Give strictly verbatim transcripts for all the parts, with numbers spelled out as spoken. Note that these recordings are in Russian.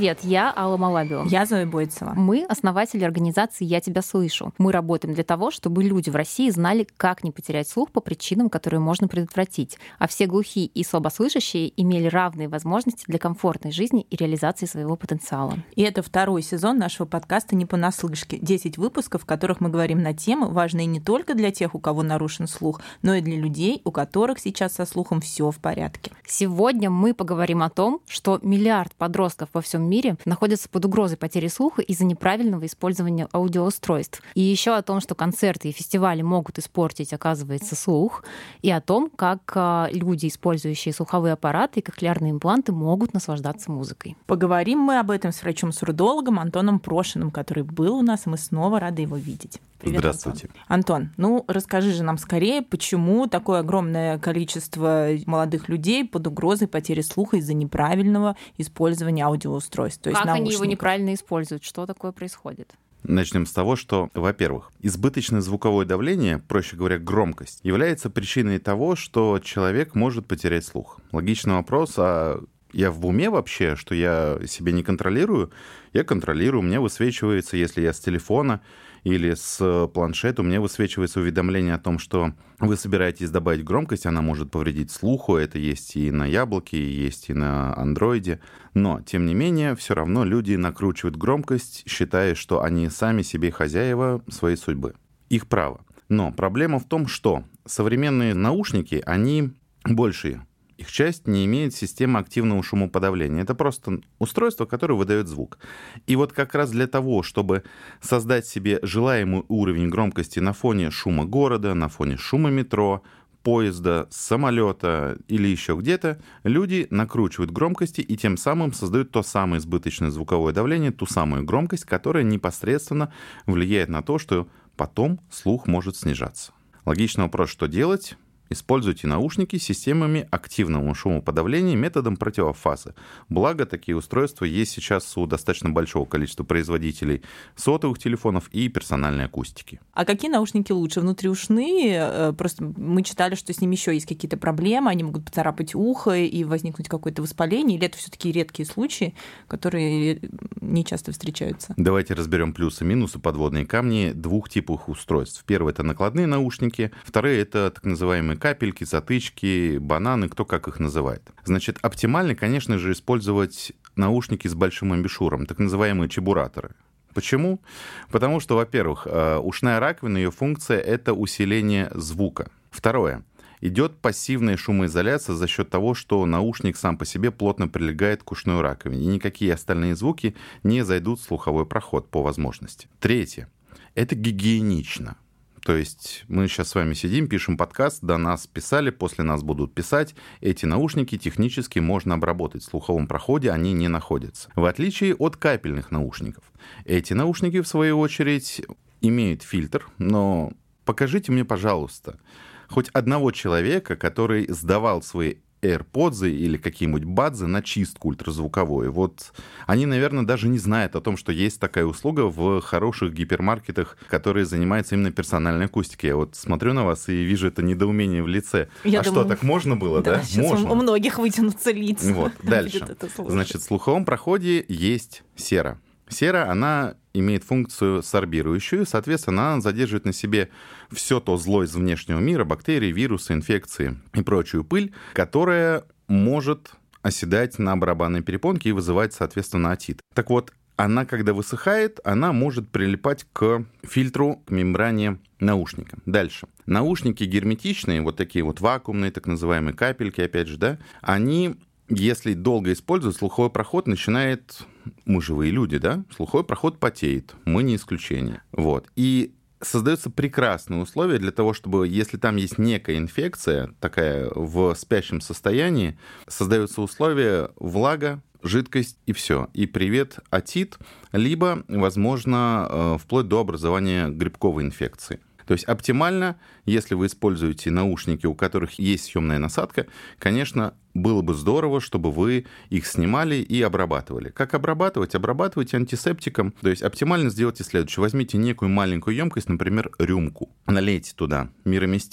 Привет, я Алла Малабева. Я Зоя Бойцева. Мы основатели организации «Я тебя слышу». Мы работаем для того, чтобы люди в России знали, как не потерять слух по причинам, которые можно предотвратить, а все глухие и слабослышащие имели равные возможности для комфортной жизни и реализации своего потенциала. И это второй сезон нашего подкаста «Не понаслышке». десять выпусков, в которых мы говорим на темы, важные не только для тех, у кого нарушен слух, но и для людей, у которых сейчас со слухом все в порядке. Сегодня мы поговорим о том, что миллиард подростков во всем мире находятся под угрозой потери слуха из-за неправильного использования аудиоустройств. И еще о том, что концерты и фестивали могут испортить, оказывается, слух, и о том, как люди, использующие слуховые аппараты и кохлеарные импланты, могут наслаждаться музыкой. Поговорим мы об этом с врачом-сурдологом Антоном Прошиным, который был у нас, и мы снова рады его видеть. Привет, Здравствуйте. Антон. Антон, ну расскажи же нам скорее, почему такое огромное количество молодых людей под угрозой потери слуха из-за неправильного использования аудиоустройств, то есть как наушников. Они его неправильно используют? Что такое происходит? Начнем с того, что, во-первых, избыточное звуковое давление, проще говоря, громкость, является причиной того, что человек может потерять слух. Логичный вопрос, а я в уме вообще, что я себя не контролирую? Я контролирую, у меня высвечивается, если я с телефона или с планшета, у меня высвечивается уведомление о том, что вы собираетесь добавить громкость, она может повредить слуху, это есть и на яблоке, есть и на андроиде. Но, тем не менее, все равно люди накручивают громкость, считая, что они сами себе хозяева своей судьбы. Их право. Но проблема в том, что современные наушники, они большие. Их часть не имеет системы активного шумоподавления. Это просто устройство, которое выдает звук. И вот как раз для того, чтобы создать себе желаемый уровень громкости на фоне шума города, на фоне шума метро, поезда, самолета или еще где-то, люди накручивают громкости и тем самым создают то самое избыточное звуковое давление, ту самую громкость, которая непосредственно влияет на то, что потом слух может снижаться. Логичный вопрос, что делать? Используйте наушники с системами активного шумоподавления методом противофазы. Благо, такие устройства есть сейчас у достаточно большого количества производителей сотовых телефонов и персональной акустики. А какие наушники лучше? Внутриушные? Просто мы читали, что с ними еще есть какие-то проблемы, они могут поцарапать ухо и возникнуть какое-то воспаление, или это все-таки редкие случаи, которые не часто встречаются? Давайте разберем плюсы и минусы, подводные камни двух типов устройств. Первый — это накладные наушники, вторые — это так называемые капельки, затычки, бананы, кто как их называет. Значит, оптимально, конечно же, использовать наушники с большим амбушюром, так называемые чебураторы. Почему? Потому что, во-первых, ушная раковина, ее функция — это усиление звука. Второе. Идет пассивная шумоизоляция за счет того, что наушник сам по себе плотно прилегает к ушной раковине, и никакие остальные звуки не зайдут в слуховой проход по возможности. Третье. Это гигиенично. То есть мы сейчас с вами сидим, пишем подкаст, до нас писали, после нас будут писать. Эти наушники технически можно обработать. В слуховом проходе они не находятся. В отличие от капельных наушников. Эти наушники, в свою очередь, имеют фильтр, но покажите мне, пожалуйста, хоть одного человека, который сдавал свои AirPods или какие-нибудь бадзы на чистку ультразвуковую. Вот они, наверное, даже не знают о том, что есть такая услуга в хороших гипермаркетах, которые занимаются именно персональной акустикой. Я вот смотрю на вас и вижу это недоумение в лице. Я а думаю, что, так можно было, да? Да, сейчас можно. У многих вытянутся лица. Вот, дальше. Значит, в слуховом проходе есть сера. Сера, она имеет функцию сорбирующую, соответственно, она задерживает на себе все то зло из внешнего мира, бактерии, вирусы, инфекции и прочую пыль, которая может оседать на барабанной перепонке и вызывать, соответственно, отит. Так вот, она, когда высыхает, она может прилипать к фильтру, к мембране наушника. Дальше. Наушники герметичные, вот такие вот вакуумные, так называемые капельки, опять же, да, они... Если долго использовать, слуховой проход начинает... Мы живые люди, да? Слуховой проход потеет. Мы не исключение. Вот. И создаются прекрасные условия для того, чтобы, если там есть некая инфекция, такая в спящем состоянии, создаются условия влага, жидкость и все. И привет, отит, либо, возможно, вплоть до образования грибковой инфекции. То есть оптимально, если вы используете наушники, у которых есть съемная насадка, конечно, было бы здорово, чтобы вы их снимали и обрабатывали. Как обрабатывать? Обрабатывайте антисептиком. То есть оптимально сделайте следующее. Возьмите некую маленькую емкость, например, рюмку. Налейте туда мироместин,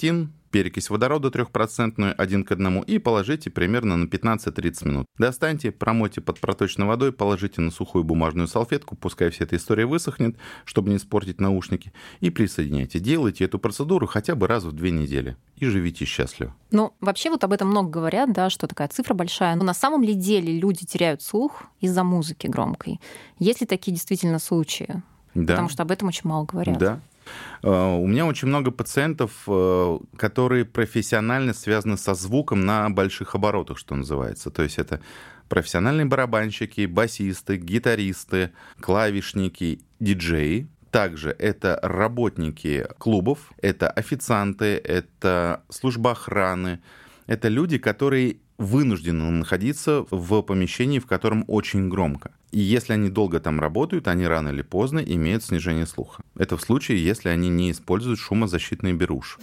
перекись водорода трехпроцентную один к одному и положите примерно на пятнадцать-тридцать минут. Достаньте, промойте под проточной водой, положите на сухую бумажную салфетку, пускай вся эта история высохнет, чтобы не испортить наушники, и присоединяйте. Делайте эту процедуру хотя бы раз в две недели и живите счастливо. Ну, вообще вот об этом много говорят, да, что такая цифра большая. Но на самом ли деле люди теряют слух из-за музыки громкой? Есть ли такие действительно случаи? Да. Потому что об этом очень мало говорят. Да. У меня очень много пациентов, которые профессионально связаны со звуком на больших оборотах, что называется. То есть это профессиональные барабанщики, басисты, гитаристы, клавишники, диджеи. Также это работники клубов, это официанты, это служба охраны. Это люди, которые вынуждены находиться в помещении, в котором очень громко. И если они долго там работают, они рано или поздно имеют снижение слуха. Это в случае, если они не используют шумозащитные беруши.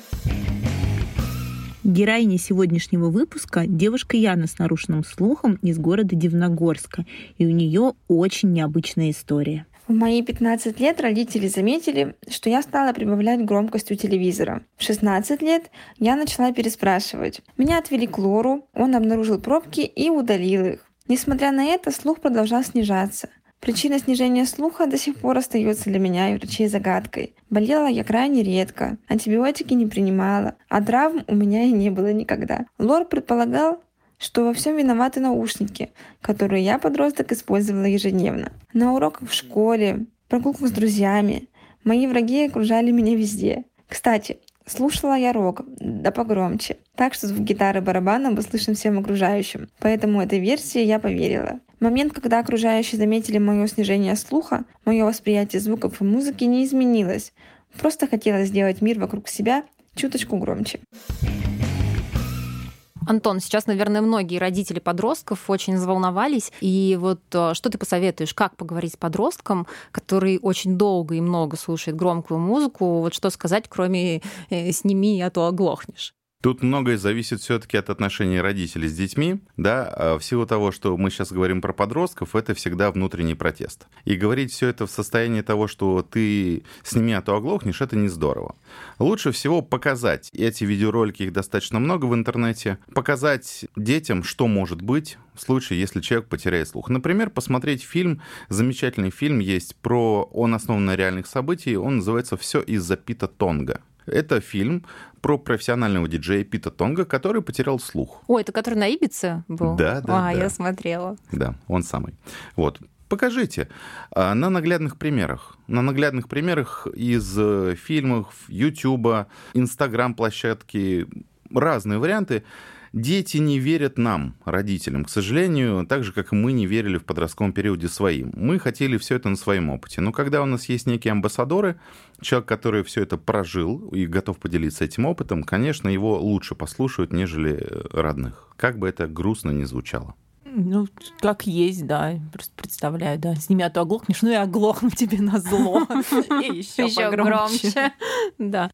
Героиня сегодняшнего выпуска — девушка Яна с нарушенным слухом из города Дивногорска. И у нее очень необычная история. В мои пятнадцать лет родители заметили, что я стала прибавлять громкость у телевизора. В шестнадцать лет я начала переспрашивать. Меня отвели к лору, он обнаружил пробки и удалил их. Несмотря на это, слух продолжал снижаться. Причина снижения слуха до сих пор остается для меня и врачей загадкой. Болела я крайне редко, антибиотики не принимала, а травм у меня и не было никогда. Лор предполагал, что во всем виноваты наушники, которые я, подросток, использовала ежедневно. На уроках в школе, прогулках с друзьями. Мои враги окружали меня везде. Кстати, слушала я рок, да погромче, так что звук гитары и барабана был слышен всем окружающим. Поэтому этой версии я поверила. В момент, когда окружающие заметили мое снижение слуха, мое восприятие звуков и музыки не изменилось. Просто хотела сделать мир вокруг себя чуточку громче. Антон, сейчас, наверное, многие родители подростков очень взволновались. И вот что ты посоветуешь, как поговорить с подростком, который очень долго и много слушает громкую музыку? Вот что сказать, кроме «сними, а то оглохнешь»? Тут многое зависит все-таки от отношений родителей с детьми, да, в силу того, что мы сейчас говорим про подростков, это всегда внутренний протест. И говорить все это в состоянии того, что ты сними, а то оглохнешь, это не здорово. Лучше всего показать, эти видеоролики, их достаточно много в интернете, показать детям, что может быть в случае, если человек потеряет слух. Например, посмотреть фильм, замечательный фильм есть про, он основан на реальных событиях, он называется «Все из-за Пита Тонга». Это фильм про профессионального диджея Пита Тонга, который потерял слух. Ой, это который на Ибице был? Да, да, а, да. Я смотрела. Да, он самый. Вот. Покажите на наглядных примерах. На наглядных примерах из фильмов, Ютуба, Инстаграм-площадки, разные варианты. Дети не верят нам, родителям, к сожалению, так же, как и мы не верили в подростковом периоде своим. Мы хотели все это на своем опыте. Но когда у нас есть некие амбассадоры, человек, который все это прожил и готов поделиться этим опытом, конечно, его лучше послушают, нежели родных. Как бы это грустно ни звучало. Ну, как есть, да. Просто представляю, да. Сними, а то оглохнешь, ну и оглохну тебе на зло. И еще громче. Да.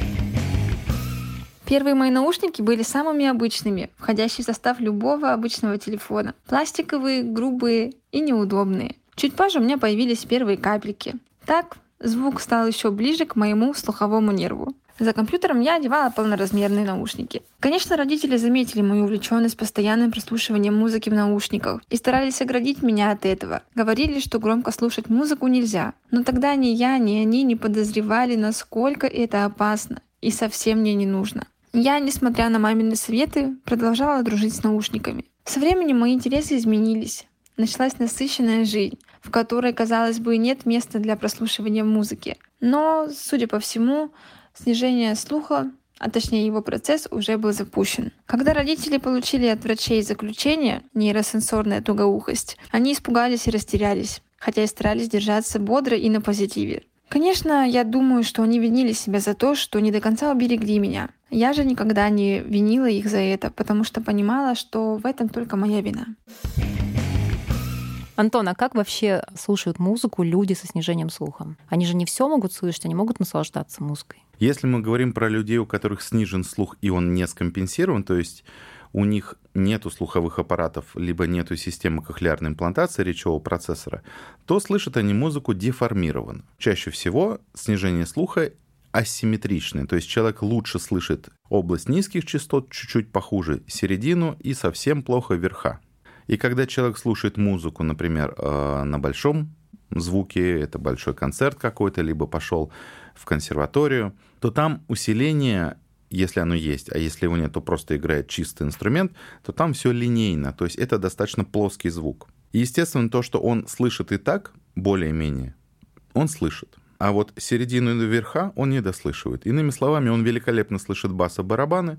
Первые мои наушники были самыми обычными, входящие в состав любого обычного телефона. Пластиковые, грубые и неудобные. Чуть позже у меня появились первые капельки. Так, звук стал еще ближе к моему слуховому нерву. За компьютером я одевала полноразмерные наушники. Конечно, родители заметили мою увлеченность постоянным прослушиванием музыки в наушниках и старались оградить меня от этого. Говорили, что громко слушать музыку нельзя. Но тогда ни я, ни они не подозревали, насколько это опасно и совсем мне не нужно. Я, несмотря на мамины советы, продолжала дружить с наушниками. Со временем мои интересы изменились. Началась насыщенная жизнь, в которой, казалось бы, нет места для прослушивания музыки. Но, судя по всему, снижение слуха, а точнее его процесс, уже был запущен. Когда родители получили от врачей заключение «нейросенсорная тугоухость», они испугались и растерялись, хотя и старались держаться бодро и на позитиве. Конечно, я думаю, что они винили себя за то, что не до конца уберегли меня. Я же никогда не винила их за это, потому что понимала, что в этом только моя вина. Антон, а как вообще слушают музыку люди со снижением слуха? Они же не все могут слышать, они могут наслаждаться музыкой. Если мы говорим про людей, у которых снижен слух и он не скомпенсирован, то есть у них нету слуховых аппаратов, либо нету системы кохлеарной имплантации речевого процессора, то слышат они музыку деформированно. Чаще всего снижение слуха асимметричны. То есть человек лучше слышит область низких частот, чуть-чуть похуже середину и совсем плохо верха. И когда человек слушает музыку, например, на большом звуке, это большой концерт какой-то, либо пошел в консерваторию, то там усиление, если оно есть, а если его нет, то просто играет чистый инструмент, то там все линейно, то есть это достаточно плоский звук. И, естественно, то, что он слышит и так, более-менее, он слышит. А вот середину и верха он не дослышивает. Иными словами, он великолепно слышит бас и барабаны,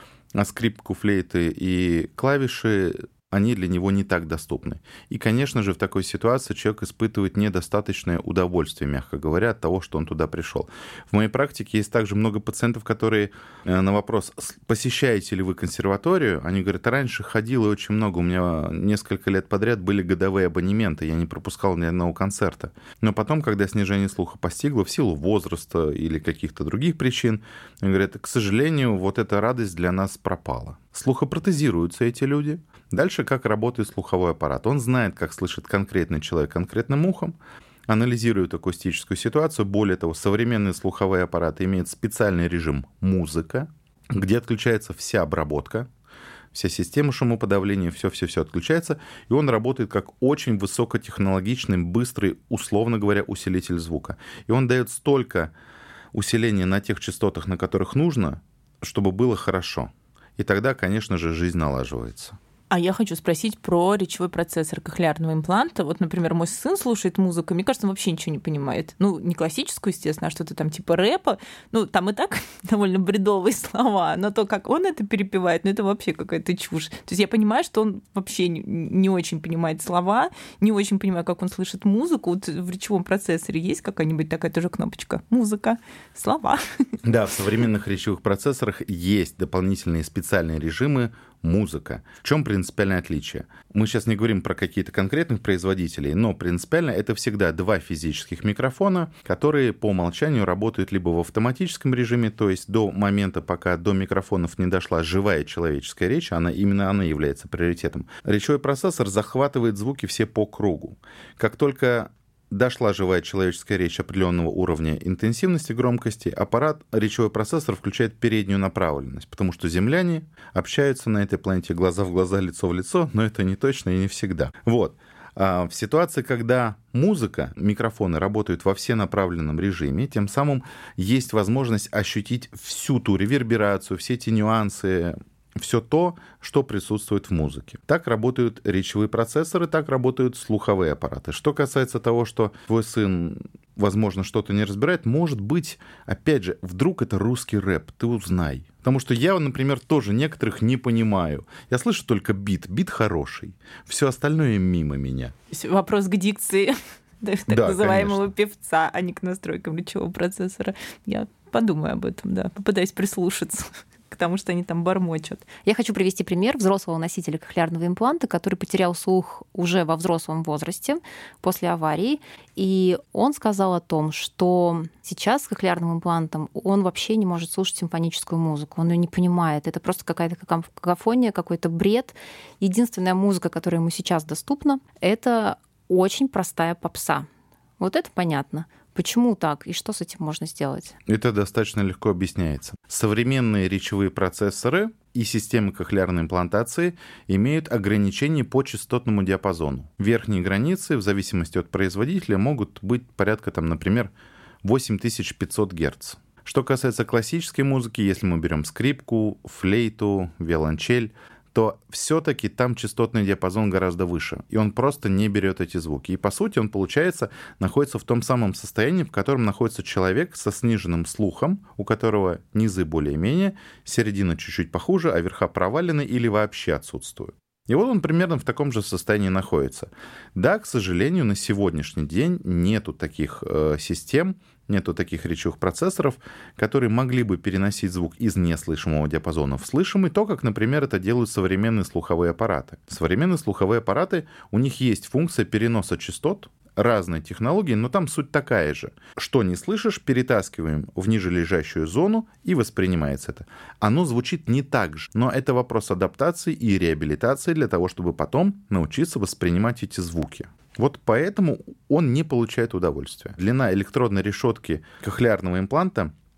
а скрипку, флейты и клавиши, они для него не так доступны. И, конечно же, в такой ситуации человек испытывает недостаточное удовольствие, мягко говоря, от того, что он туда пришел. В моей практике есть также много пациентов, которые на вопрос, посещаете ли вы консерваторию, они говорят, раньше ходил и очень много, у меня несколько лет подряд были годовые абонементы, я не пропускал ни одного концерта. Но потом, когда снижение слуха постигло в силу возраста или каких-то других причин, они говорят, к сожалению, вот эта радость для нас пропала. Слухопротезируются эти люди. Дальше как работает слуховой аппарат. Он знает, как слышит конкретный человек конкретным ухом, анализирует акустическую ситуацию. Более того, современные слуховые аппараты имеют специальный режим музыка, где отключается вся обработка, вся система шумоподавления, все-все-все отключается, и он работает как очень высокотехнологичный, быстрый, условно говоря, усилитель звука. И он дает столько усиления на тех частотах, на которых нужно, чтобы было хорошо. И тогда, конечно же, жизнь налаживается. А я хочу спросить про речевой процессор кохлеарного импланта. Вот, например, мой сын слушает музыку, мне кажется, он вообще ничего не понимает. Ну, не классическую, естественно, а что-то там типа рэпа. Ну, там и так довольно бредовые слова, но то, как он это перепевает, ну, это вообще какая-то чушь. То есть я понимаю, что он вообще не, не очень понимает слова, не очень понимаю, как он слышит музыку. Вот в речевом процессоре есть какая-нибудь такая тоже кнопочка? Музыка, слова. Да, в современных речевых процессорах есть дополнительные специальные режимы музыка. В чем принципиальное отличие? Мы сейчас не говорим про какие-то конкретных производителей, но принципиально это всегда два физических микрофона, которые по умолчанию работают либо в автоматическом режиме, то есть до момента, пока до микрофонов не дошла живая человеческая речь, она, именно она является приоритетом. Речевой процессор захватывает звуки все по кругу. Как только дошла живая человеческая речь определенного уровня интенсивности, громкости, аппарат, речевой процессор включает переднюю направленность, потому что земляне общаются на этой планете глаза в глаза, лицо в лицо, но это не точно и не всегда. Вот. А в ситуации, когда музыка, микрофоны работают во всенаправленном режиме, тем самым есть возможность ощутить всю ту реверберацию, все эти нюансы, все то, что присутствует в музыке. Так работают речевые процессоры, так работают слуховые аппараты. Что касается того, что твой сын, возможно, что-то не разбирает, может быть, опять же, вдруг это русский рэп, ты узнай. Потому что я, например, тоже некоторых не понимаю. Я слышу только бит, бит хороший. Все остальное мимо меня. Вопрос к дикции так да, называемого конечно. Певца, а не к настройкам речевого процессора. Я подумаю об этом, да, попытаюсь прислушаться к тому, что они там бормочут. Я хочу привести пример взрослого носителя кохлеарного импланта, который потерял слух уже во взрослом возрасте после аварии. И он сказал о том, что сейчас с кохлеарным имплантом он вообще не может слушать симфоническую музыку. Он ее не понимает. Это просто какая-то какофония, какой-то бред. Единственная музыка, которая ему сейчас доступна, это очень простая попса. Вот это понятно. Почему так? И что с этим можно сделать? Это достаточно легко объясняется. Современные речевые процессоры и системы кохлеарной имплантации имеют ограничения по частотному диапазону. Верхние границы, в зависимости от производителя, могут быть порядка, там, например, восемь тысяч пятьсот герц. Что касается классической музыки, если мы берем скрипку, флейту, виолончель, то все-таки там частотный диапазон гораздо выше, и он просто не берет эти звуки. И, по сути, он, получается, находится в том самом состоянии, в котором находится человек со сниженным слухом, у которого низы более-менее, середина чуть-чуть похуже, а верха провалены или вообще отсутствуют. И вот он примерно в таком же состоянии находится. Да, к сожалению, на сегодняшний день нету таких э, систем, нету таких речевых процессоров, которые могли бы переносить звук из неслышимого диапазона в слышимый, то, как, например, это делают современные слуховые аппараты. Современные слуховые аппараты, у них есть функция переноса частот, разные технологии, но там суть такая же. Что не слышишь, перетаскиваем в нижележащую зону, и воспринимается это. Оно звучит не так же, но это вопрос адаптации и реабилитации для того, чтобы потом научиться воспринимать эти звуки. Вот поэтому он не получает удовольствия. Длина электродной решетки кохлеарного импланта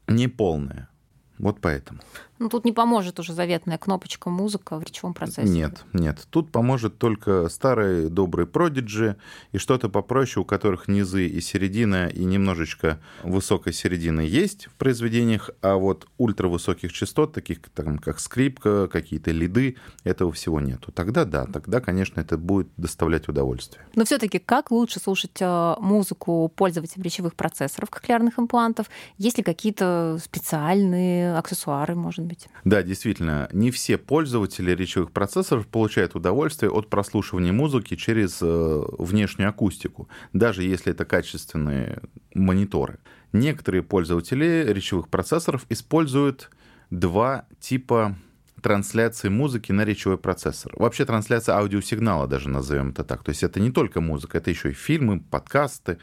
неполная. Вот поэтому. Ну, тут не поможет уже заветная кнопочка «Музыка» в речевом процессе. Нет, нет. Тут поможет только старый добрый Prodigy и что-то попроще, у которых низы и середина, и немножечко высокой середины есть в произведениях, а вот ультравысоких частот, таких там, как скрипка, какие-то лиды, этого всего нету. Тогда да, тогда, конечно, это будет доставлять удовольствие. Но все-таки как лучше слушать музыку пользователям речевых процессоров кохлеарных имплантов? Есть ли какие-то специальные аксессуары, может быть? Да, действительно, не все пользователи речевых процессоров получают удовольствие от прослушивания музыки через э, внешнюю акустику, даже если это качественные мониторы. Некоторые пользователи речевых процессоров используют два типа трансляции музыки на речевой процессор. Вообще трансляция аудиосигнала даже, назовем это так. То есть это не только музыка, это еще и фильмы, подкасты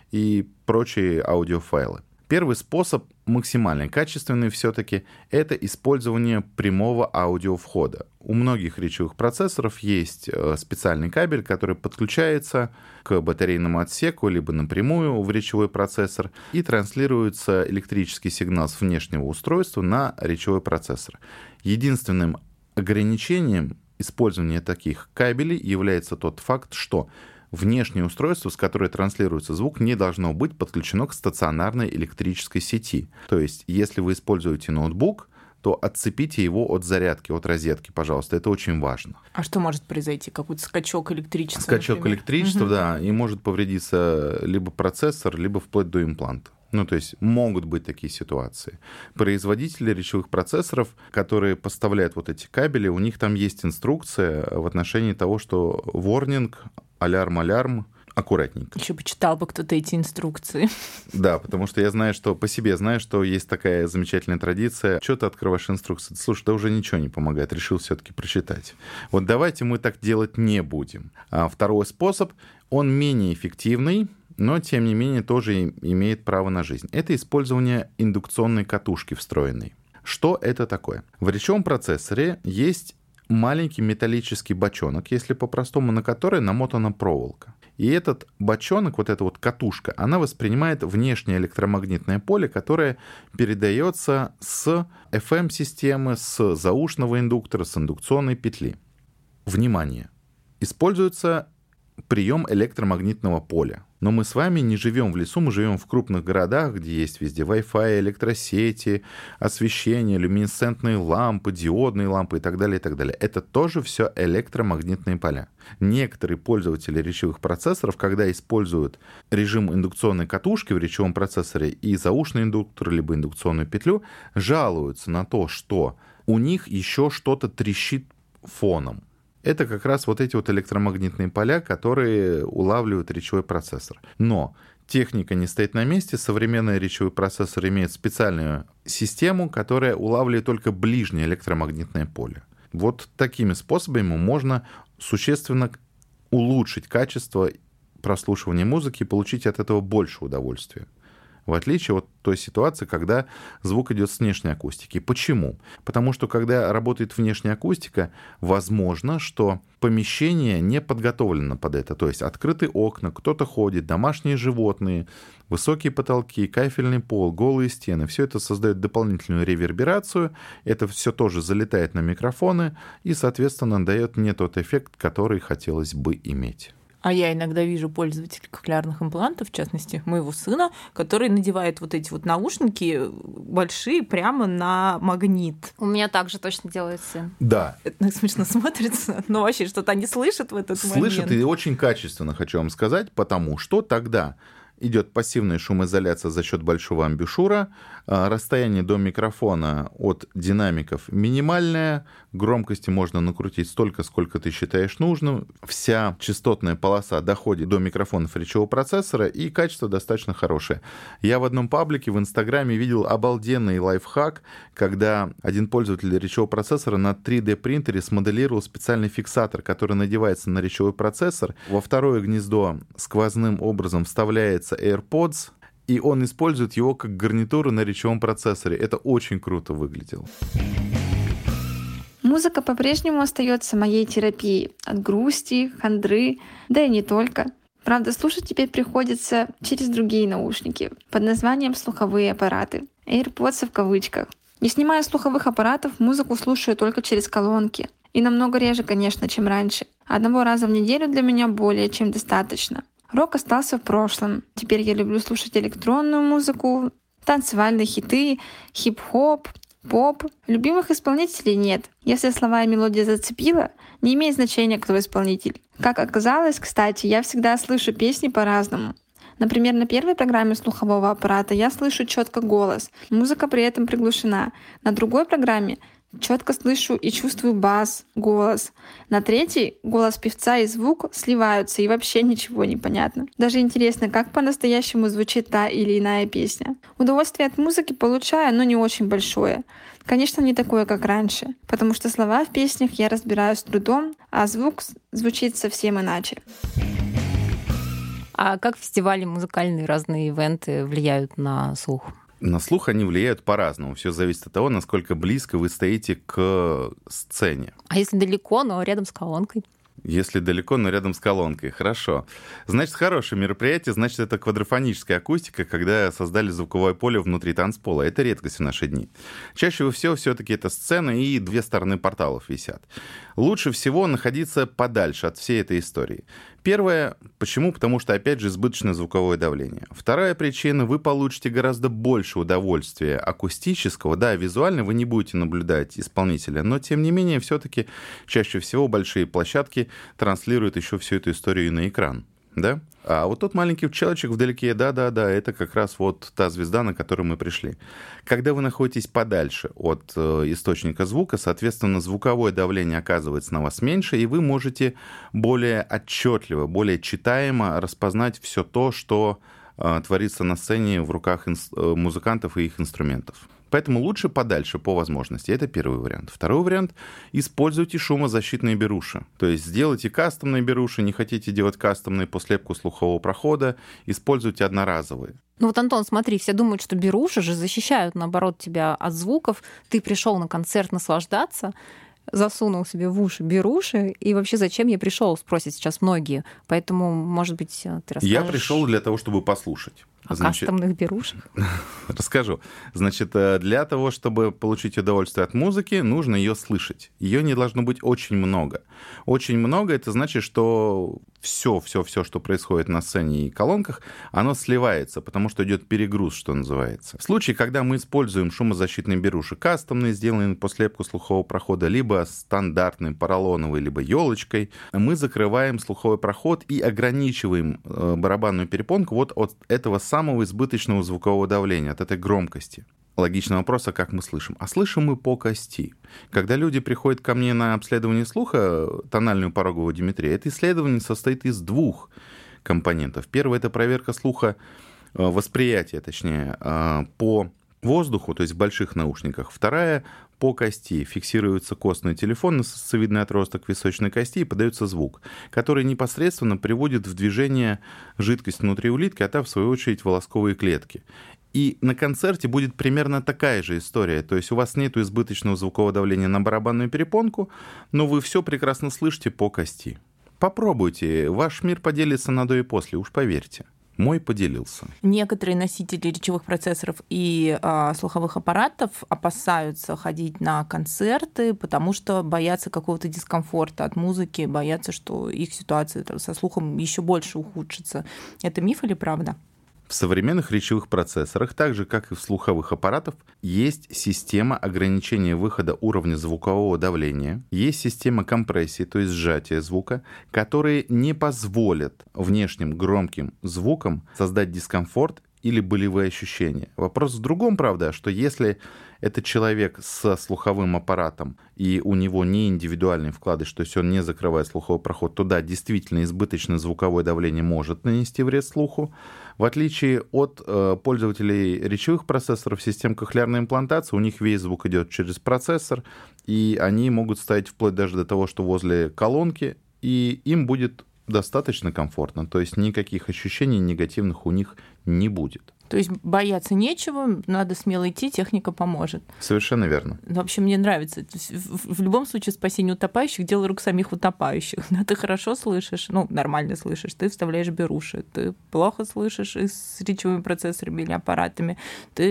и прочие аудиофайлы. Первый способ, максимально качественный все-таки, это использование прямого аудиовхода. У многих речевых процессоров есть специальный кабель, который подключается к батарейному отсеку либо напрямую в речевой процессор и транслируется электрический сигнал с внешнего устройства на речевой процессор. Единственным ограничением использования таких кабелей является тот факт, что внешнее устройство, с которой транслируется звук, не должно быть подключено к стационарной электрической сети. То есть, если вы используете ноутбук, то отцепите его от зарядки, от розетки, пожалуйста. Это очень важно. А что может произойти? Какой-то скачок электричества? Скачок например? электричества, угу. да, и может повредиться либо процессор, либо вплоть до импланта. Ну, то есть могут быть такие ситуации. Производители речевых процессоров, которые поставляют вот эти кабели, у них там есть инструкция в отношении того, что warning, алярм, алярм, аккуратненько. Еще почитал бы кто-то эти инструкции. Да, потому что я знаю, что по себе знаю, что есть такая замечательная традиция. Что ты открываешь инструкции? Слушай, да уже ничего не помогает, решил все-таки прочитать. Вот давайте мы так делать не будем. А второй способ, он менее эффективный, но, тем не менее, тоже имеет право на жизнь. Это использование индукционной катушки встроенной. Что это такое? В речевом процессоре есть маленький металлический бочонок, если по-простому, на который намотана проволока. И этот бочонок, вот эта вот катушка, она воспринимает внешнее электромагнитное поле, которое передается с эф эм-системы, с заушного индуктора, с индукционной петли. Внимание! Используется прием электромагнитного поля. Но мы с вами не живем в лесу, мы живем в крупных городах, где есть везде Wi-Fi, электросети, освещение, люминесцентные лампы, диодные лампы и так далее, и так далее. Это тоже все электромагнитные поля. Некоторые пользователи речевых процессоров, когда используют режим индукционной катушки в речевом процессоре и заушный индуктор, либо индукционную петлю, жалуются на то, что у них еще что-то трещит фоном. Это как раз вот эти вот электромагнитные поля, которые улавливают речевой процессор. Но техника не стоит на месте. Современный речевой процессор имеет специальную систему, которая улавливает только ближнее электромагнитное поле. Вот такими способами можно существенно улучшить качество прослушивания музыки и получить от этого больше удовольствия. В отличие от той ситуации, когда звук идет с внешней акустики. Почему? Потому что, когда работает внешняя акустика, возможно, что помещение не подготовлено под это. То есть открытые окна, кто-то ходит, домашние животные, высокие потолки, кафельный пол, голые стены. Все это создает дополнительную реверберацию. Это все тоже залетает на микрофоны и, соответственно, дает не тот эффект, который хотелось бы иметь. А я иногда вижу пользователей кохлеарных имплантов, в частности, моего сына, который надевает вот эти вот наушники большие прямо на магнит. У меня также точно делает сын. Да. Это смешно смотрится, но вообще что-то они слышат в этот слышат момент. Слышат, и очень качественно, хочу вам сказать, потому что тогда идет пассивная шумоизоляция за счет большого амбушюра, расстояние до микрофона от динамиков минимальное, громкости можно накрутить столько, сколько ты считаешь нужным, вся частотная полоса доходит до микрофонов речевого процессора, и качество достаточно хорошее. Я в одном паблике в Инстаграме видел обалденный лайфхак, когда один пользователь речевого процессора на три дэ принтере смоделировал специальный фиксатор, который надевается на речевой процессор, во второе гнездо сквозным образом вставляется AirPods, и он использует его как гарнитуру на речевом процессоре. Это очень круто выглядело. Музыка по-прежнему остается моей терапией от грусти, хандры, да и не только. Правда, слушать теперь приходится через другие наушники под названием слуховые аппараты. AirPods в кавычках. Не снимая слуховых аппаратов, музыку слушаю только через колонки. И намного реже, конечно, чем раньше. Одного раза в неделю для меня более чем достаточно. Рок остался в прошлом. Теперь я люблю слушать электронную музыку, танцевальные хиты, хип-хоп, поп. Любимых исполнителей нет. Если слова и мелодия зацепила, не имеет значения, кто исполнитель. Как оказалось, кстати, я всегда слышу песни по-разному. Например, на первой программе слухового аппарата я слышу четко голос, музыка при этом приглушена. На другой программе четко слышу и чувствую бас, голос. На третьей голос певца и звук сливаются, и вообще ничего не понятно. Даже интересно, как по-настоящему звучит та или иная песня. Удовольствие от музыки получаю, но не очень большое. Конечно, не такое, как раньше, потому что слова в песнях я разбираю с трудом, а звук звучит совсем иначе. А как фестивали, музыкальные разные ивенты влияют на слух? На слух они влияют по-разному. Все зависит от того, насколько близко вы стоите к сцене. А если далеко, но рядом с колонкой? Если далеко, но рядом с колонкой. Хорошо. Значит, хорошее мероприятие, значит, это квадрофоническая акустика, когда создали звуковое поле внутри танцпола. Это редкость в наши дни. Чаще всего все-таки это сцена и две стороны порталов висят. Лучше всего находиться подальше от всей этой истории. Первое, почему? Потому что, опять же, избыточное звуковое давление. Вторая причина, вы получите гораздо больше удовольствия акустического. Да, визуально вы не будете наблюдать исполнителя, но, тем не менее, все-таки чаще всего большие площадки транслируют еще всю эту историю на экран. Да? А вот тот маленький человечек вдалеке, да-да-да, это как раз вот та звезда, на которую мы пришли. Когда вы находитесь подальше от э, источника звука, соответственно, звуковое давление оказывается на вас меньше, и вы можете более отчетливо, более читаемо распознать все то, что э, творится на сцене в руках инс- э, музыкантов и их инструментов. Поэтому лучше подальше по возможности. Это первый вариант. Второй вариант – используйте шумозащитные беруши. То есть сделайте кастомные беруши, не хотите делать кастомные по слепку слухового прохода, используйте одноразовые. Ну вот, Антон, смотри, все думают, что беруши же защищают, наоборот, тебя от звуков. Ты пришел на концерт наслаждаться, засунул себе в уши беруши, и вообще зачем я пришел, спросят сейчас многие. Поэтому, может быть, ты расскажешь... Я пришел для того, чтобы послушать. О Значит... кастомных берушах? Расскажу. Значит, для того, чтобы получить удовольствие от музыки, нужно ее слышать. Ее не должно быть очень много. Очень много — это значит, что все, все, все, что происходит на сцене и колонках, оно сливается, потому что идет перегруз, что называется. В случае, когда мы используем шумозащитные беруши, кастомные, сделанные по слепку слухового прохода, либо стандартной поролоновой, либо елочкой, мы закрываем слуховой проход и ограничиваем барабанную перепонку вот от этого самого избыточного звукового давления, от этой громкости. Логичный вопрос, а как мы слышим? А слышим мы по кости. Когда люди приходят ко мне на обследование слуха, тональную пороговую диметрию, это исследование состоит из двух компонентов. Первое — это проверка слуха, восприятия, точнее, по воздуху, то есть в больших наушниках. Вторая — по кости. Фиксируется костный телефон на сосцевидный отросток височной кости и подается звук, который непосредственно приводит в движение жидкость внутри улитки, а та, в свою очередь, волосковые клетки. И на концерте будет примерно такая же история. То есть у вас нет избыточного звукового давления на барабанную перепонку, но вы все прекрасно слышите по кости. Попробуйте, ваш мир поделится на до и после, уж поверьте. Мой поделился. Некоторые носители речевых процессоров и а, слуховых аппаратов опасаются ходить на концерты, потому что боятся какого-то дискомфорта от музыки, боятся, что их ситуация со слухом еще больше ухудшится. Это миф или правда? В современных речевых процессорах, так же как и в слуховых аппаратах, есть система ограничения выхода уровня звукового давления, есть система компрессии, то есть сжатия звука, которые не позволят внешним громким звукам создать дискомфорт или болевые ощущения. Вопрос в другом, правда, что если это человек со слуховым аппаратом, и у него не индивидуальный вкладыш, то есть он не закрывает слуховой проход, то да, действительно избыточное звуковое давление может нанести вред слуху. В отличие от э, пользователей речевых процессоров, систем кохлеарной имплантации, у них весь звук идет через процессор, и они могут стоять вплоть даже до того, что возле колонки, и им будет достаточно комфортно, то есть никаких ощущений негативных у них не будет. То есть бояться нечего, надо смело идти, техника поможет. Совершенно верно. Вообще мне нравится. В любом случае спасение утопающих — дело рук самих утопающих. Да, ты хорошо слышишь, ну, нормально слышишь, ты вставляешь беруши. Ты плохо слышишь и с речевыми процессорами или аппаратами, ты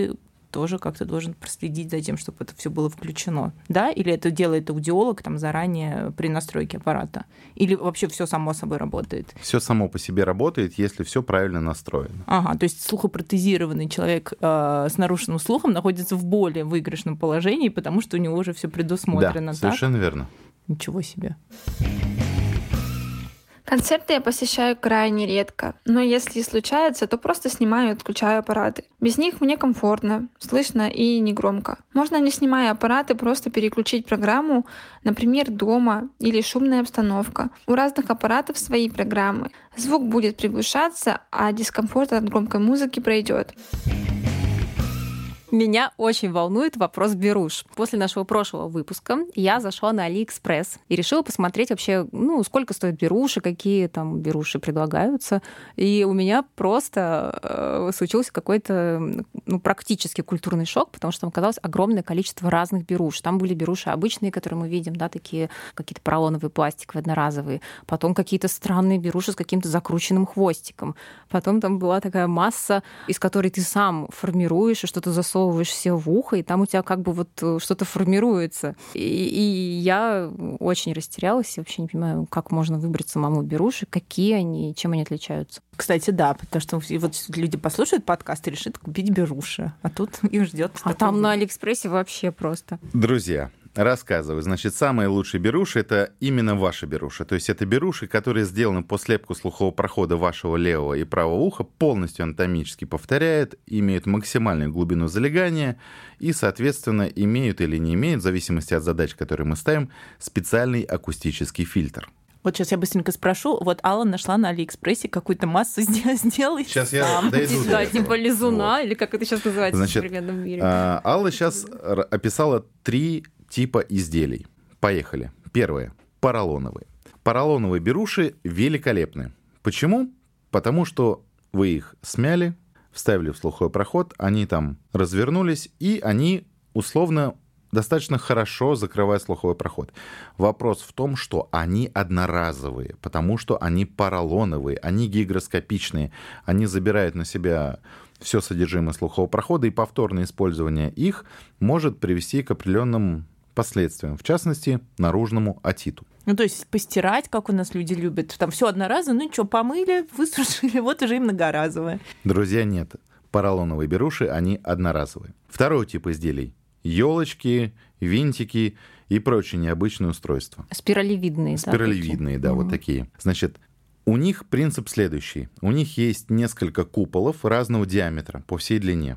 тоже как-то должен проследить за тем, чтобы это все было включено. Да? Или это делает аудиолог там заранее при настройке аппарата? Или вообще все само собой работает? Все само по себе работает, если все правильно настроено. Ага, то есть слухопротезированный человек э, с нарушенным слухом находится в более выигрышном положении, потому что у него уже все предусмотрено. Да, совершенно так? верно. Ничего себе. Концерты я посещаю крайне редко, но если случается, то просто снимаю и отключаю аппараты. Без них мне комфортно, слышно и негромко. Можно, не снимая аппараты, просто переключить программу, например, дома или шумная обстановка. У разных аппаратов свои программы. Звук будет приглушаться, а дискомфорт от громкой музыки пройдет. Меня очень волнует вопрос беруш. После нашего прошлого выпуска я зашла на AliExpress и решила посмотреть вообще, ну, сколько стоят беруши, какие там беруши предлагаются. И у меня просто э, случился какой-то, ну, практически культурный шок, потому что там оказалось огромное количество разных беруш. Там были беруши обычные, которые мы видим, да, такие какие-то поролоновые, пластиковые, одноразовые. Потом какие-то странные беруши с каким-то закрученным хвостиком. Потом там была такая масса, из которой ты сам формируешь и что-то засовываешь себе в ухо, и там у тебя как бы вот что-то формируется. И, и я очень растерялась, я вообще не понимаю, как можно выбрать самому беруши, какие они, чем они отличаются. Кстати, да, потому что вот люди послушают подкаст и решат купить беруши, а тут их ждет. А там выбор. На Алиэкспрессе вообще просто. Друзья, рассказываю. Значит, самые лучшие беруши — это именно ваши беруши. То есть это беруши, которые сделаны по слепку слухового прохода вашего левого и правого уха, полностью анатомически повторяют, имеют максимальную глубину залегания и, соответственно, имеют или не имеют, в зависимости от задач, которые мы ставим, специальный акустический фильтр. Вот сейчас я быстренько спрошу. Вот Алла нашла на Алиэкспрессе какую-то массу, сделай Сейчас я сам. дойду. Да, типа лизуна, вот. Или как это сейчас называется, значит, в современном мире. Алла сейчас описала три типа изделий. Поехали. Первое. Поролоновые. Поролоновые беруши великолепны. Почему? Потому что вы их смяли, вставили в слуховой проход, они там развернулись, и они условно достаточно хорошо закрывают слуховой проход. Вопрос в том, что они одноразовые, потому что они поролоновые, они гигроскопичные, они забирают на себя все содержимое слухового прохода, и повторное использование их может привести к определенным последствиям, в частности, наружному отиту. Ну, то есть постирать, как у нас люди любят, там все одноразово, ну что, помыли, высушили, вот уже и многоразовое. Друзья, нет. Поролоновые беруши, они одноразовые. Второй тип изделий. Ёлочки, винтики и прочие необычные устройства. Спиралевидные, да? Спиралевидные, да, угу. вот такие. Значит, у них принцип следующий. У них есть несколько куполов разного диаметра по всей длине.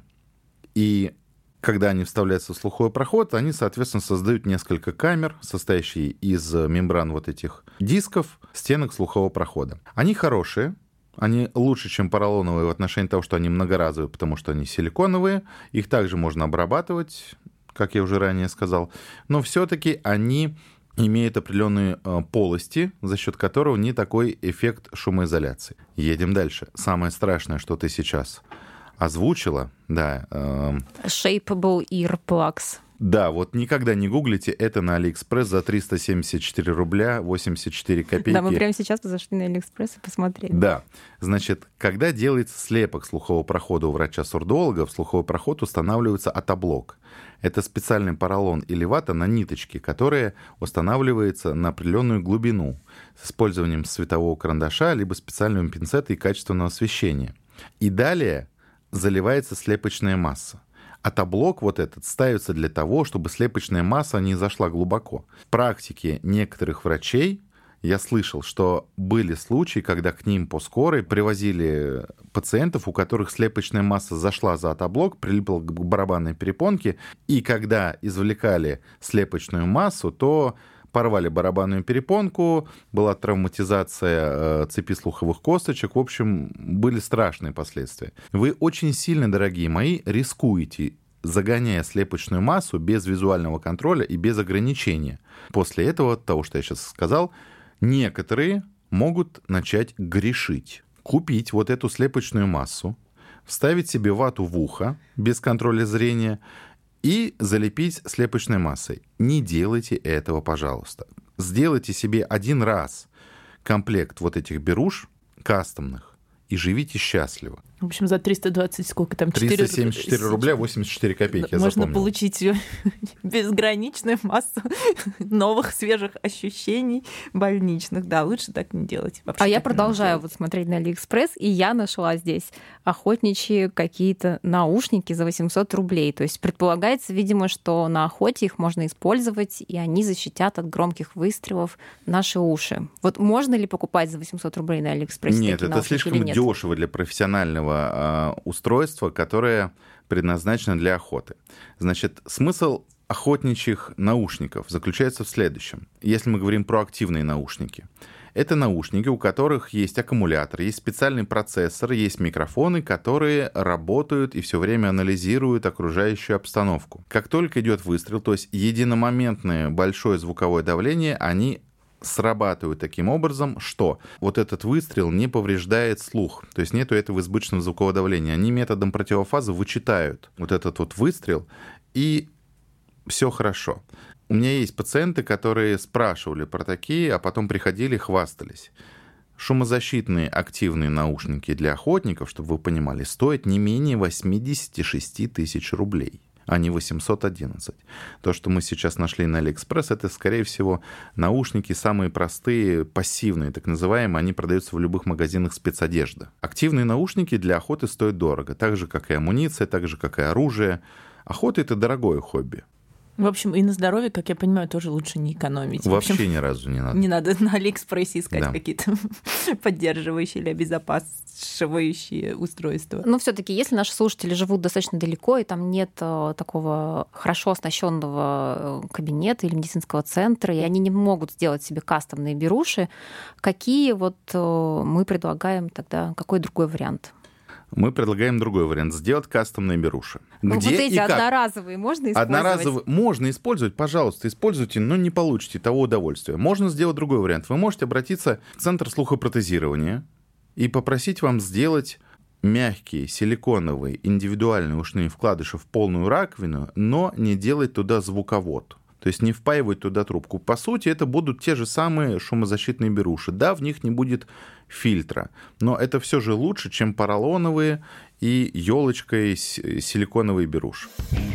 И когда они вставляются в слуховой проход, они, соответственно, создают несколько камер, состоящие из мембран вот этих дисков, стенок слухового прохода. Они хорошие. Они лучше, чем поролоновые в отношении того, что они многоразовые, потому что они силиконовые. Их также можно обрабатывать, как я уже ранее сказал. Но все-таки они имеют определенные полости, за счет которого не такой эффект шумоизоляции. Едем дальше. Самое страшное, что ты сейчас озвучила, да. Э... Shapeable earplugs. Да, вот никогда не гуглите, это на Алиэкспресс за триста семьдесят четыре рубля восемьдесят четыре копейки. Да, мы прямо сейчас зашли на Алиэкспресс и посмотрели. Да, значит, когда делается слепок слухового прохода у врача-сурдолога, в слуховой проход устанавливается отоблок. Это специальный поролон или вата на ниточке, которая устанавливается на определенную глубину с использованием светового карандаша, либо специального пинцета и качественного освещения. И далее заливается слепочная масса. Отоблок вот этот ставится для того, чтобы слепочная масса не зашла глубоко. В практике некоторых врачей я слышал, что были случаи, когда к ним по скорой привозили пациентов, у которых слепочная масса зашла за отоблок, прилипла к барабанной перепонке, и когда извлекали слепочную массу, то порвали барабанную перепонку, была травматизация цепи слуховых косточек. В общем, были страшные последствия. Вы очень сильно, дорогие мои, рискуете, загоняя слепочную массу без визуального контроля и без ограничения. После этого, того, что я сейчас сказал, некоторые могут начать грешить. Купить вот эту слепочную массу, вставить себе вату в ухо без контроля зрения и залепить слепочной массой. Не делайте этого, пожалуйста. Сделайте себе один раз комплект вот этих беруш кастомных и живите счастливо. В общем, за триста двадцать сколько там? триста семьдесят четыре рубля восемьдесят четыре копейки, я можно запомнил. Получить безграничную массу новых, свежих ощущений больничных. Да, лучше так не делать. Вообще а я продолжаю вот смотреть на Алиэкспресс, и я нашла здесь охотничьи какие-то наушники за восемьсот рублей. То есть предполагается, видимо, что на охоте их можно использовать, и они защитят от громких выстрелов наши уши. Вот можно ли покупать за восемьсот рублей на Алиэкспрессе Нет, такие это наушники слишком или нет? дешево для профессионального э, устройства, которое предназначено для охоты. Значит, смысл охотничьих наушников заключается в следующем. Если мы говорим про активные наушники, это наушники, у которых есть аккумулятор, есть специальный процессор, есть микрофоны, которые работают и все время анализируют окружающую обстановку. Как только идет выстрел, то есть единомоментное большое звуковое давление, они срабатывают таким образом, что вот этот выстрел не повреждает слух. То есть нету этого избыточного звукового давления. Они методом противофазы вычитают вот этот вот выстрел, и все хорошо. У меня есть пациенты, которые спрашивали про такие, а потом приходили и хвастались. Шумозащитные активные наушники для охотников, чтобы вы понимали, стоят не менее восемьдесят шесть тысяч рублей, а не восемьсот одиннадцать. То, что мы сейчас нашли на Алиэкспресс, это, скорее всего, наушники самые простые, пассивные, так называемые. Они продаются в любых магазинах спецодежды. Активные наушники для охоты стоят дорого, так же, как и амуниция, так же, как и оружие. Охота — это дорогое хобби. В общем, и на здоровье, как я понимаю, тоже лучше не экономить. Вообще в общем, ни разу не надо. Не надо на Алиэкспрессе искать Да. какие-то поддерживающие или обезопасивающие устройства. Но все-таки, если наши слушатели живут достаточно далеко, и там нет э, такого хорошо оснащенного кабинета или медицинского центра, и они не могут сделать себе кастомные беруши, какие вот э, мы предлагаем тогда, какой другой вариант? Мы предлагаем другой вариант. Сделать кастомные беруши. Ну, Где вот эти и как? одноразовые можно использовать? Одноразовые можно использовать, пожалуйста, используйте, но не получите того удовольствия. Можно сделать другой вариант. Вы можете обратиться в Центр слухопротезирования и попросить вам сделать мягкие силиконовые индивидуальные ушные вкладыши в полную раковину, но не делать туда звуковод. То есть не впаивать туда трубку. По сути, это будут те же самые шумозащитные беруши. Да, в них не будет фильтра, но это все же лучше, чем поролоновые и елочкой силиконовые беруши.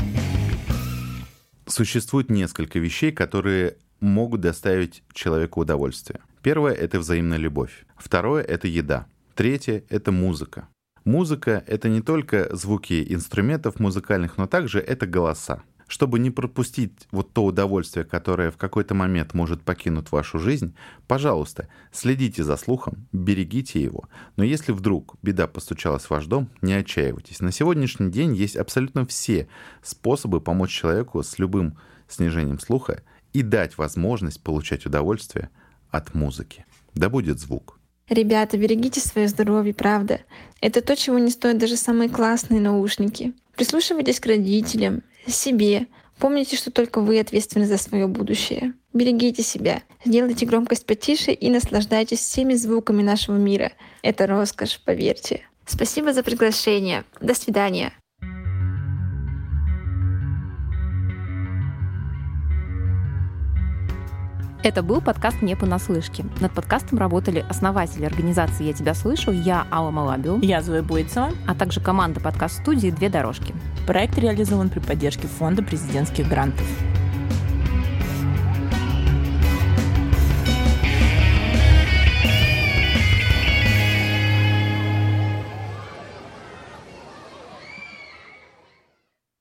Существует несколько вещей, которые могут доставить человеку удовольствие. Первое — это взаимная любовь. Второе — это еда. Третье — это музыка. Музыка — это не только звуки инструментов музыкальных, но также это голоса. Чтобы не пропустить вот то удовольствие, которое в какой-то момент может покинуть вашу жизнь, пожалуйста, следите за слухом, берегите его. Но если вдруг беда постучалась в ваш дом, не отчаивайтесь. На сегодняшний день есть абсолютно все способы помочь человеку с любым снижением слуха и дать возможность получать удовольствие от музыки. Да будет звук. Ребята, берегите свое здоровье, правда. Это то, чего не стоят даже самые классные наушники. Прислушивайтесь к родителям, себе. Помните, что только вы ответственны за свое будущее. Берегите себя, сделайте громкость потише и наслаждайтесь всеми звуками нашего мира. Это роскошь, поверьте. Спасибо за приглашение. До свидания. Это был подкаст «Не понаслышке». Над подкастом работали основатели организации «Я тебя слышу», я Алла Малабио, Я Зоя Бойцова, а также команда подкаст-студии «Две дорожки». Проект реализован при поддержке Фонда президентских грантов.